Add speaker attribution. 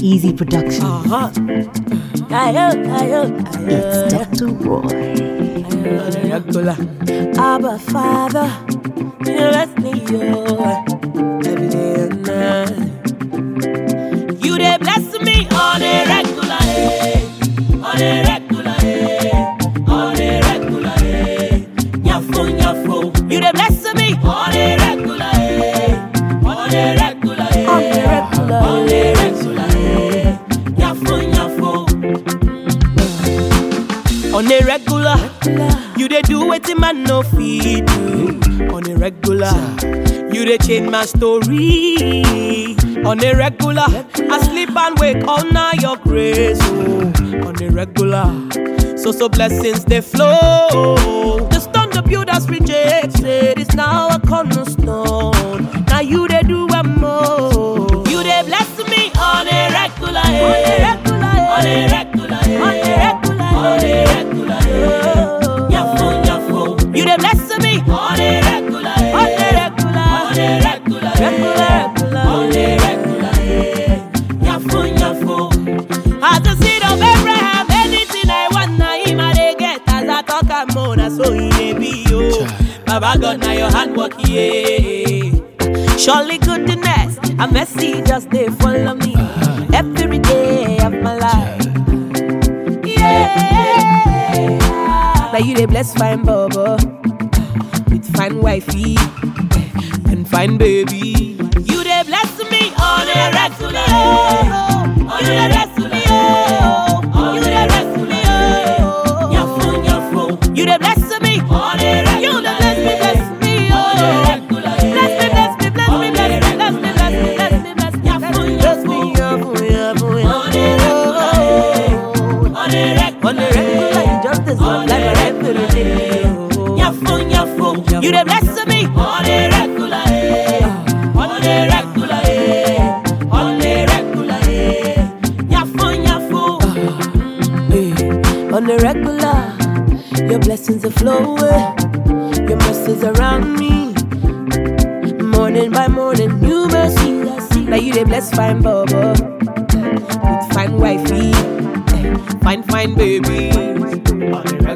Speaker 1: Easy Production. It's Dr. Roy.
Speaker 2: Abba Father, you bless me every day and night. You dey bless me on a regular, on a regular, on a regular. Nyafo, nyafo. You dey bless me on a regular, on a regular, on a regular, on a regular. Nyafo, nyafo. On a regular, you dey do wetin man no fit do. On a regular, you dey change my story. On a regular, I sleep and wake all night your grace. Oh, on a regular, so blessings they flow. The stone the builders rejected is now a cornerstone. Now you they do a more. You they bless me on a regular, on a regular, on a regular, on a regular, on a regular. Nyafo, nyafo. You they bless me on a regular, on a regular, on a regular, regular, on a regular. Nyafo, nyafo. As the seed of Abraham, anything I want, now him I dey get. As I talk, I'm on, so he may be yo. Baba God, now your hand work, yeah. Surely goodness and mercy just they follow me every day of my life. Yeah. Now you they bless fine Baba with fine wifey and fine baby. You they bless me on a regular, on a regular, on a regular. Nyafo, nyafo. You they bless me on a regular. You they bless me on a regular. Bless me, bless me, bless me, bless me, bless me, bless me, bless me, bless me, bless me, bless me, nyafo, nyafo, on a regular, on a regular, on a regular. You just deserve like a regular day. Nyafo, nyafo. You they bless me on a regular, on a regular, on a regular. Nyafo, nyafo. On a regular, your blessings are flowing, your mercies around me. Morning by morning, new mercies I see. Now you they bless fine Baba with fine wifey, fine baby. On a